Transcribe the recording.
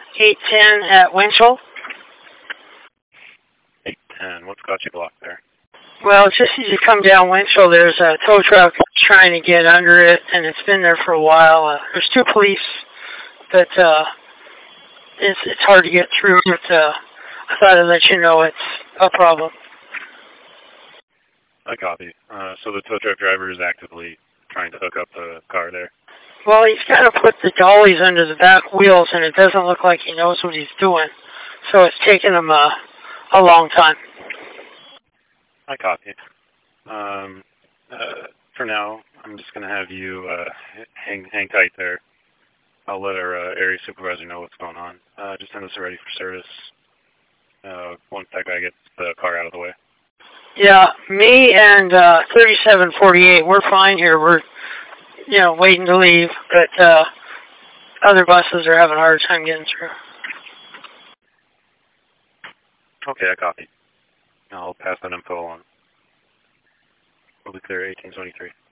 810 at Winchell. 810. What's got you blocked there? Well, just as you come down Winchell, there's a tow truck trying to get under it, and it's been there for a while. There's two police, but it's hard to get through. But I thought I'd let you know it's a problem. I copy. So the tow truck driver is actively trying to hook up the car there? Well, he's got to put the dollies under the back wheels, and it doesn't look like he knows what he's doing. So it's taken him a long time. I copy. For now, I'm just going to have you hang tight there. I'll let our area supervisor know what's going on. Just send us ready for service once that guy gets the car out of the way. Yeah, me and 3748, we're fine here. We're, waiting to leave, but other buses are having a hard time getting through. Okay, I copy. I'll pass that info on. We'll be clear 1823.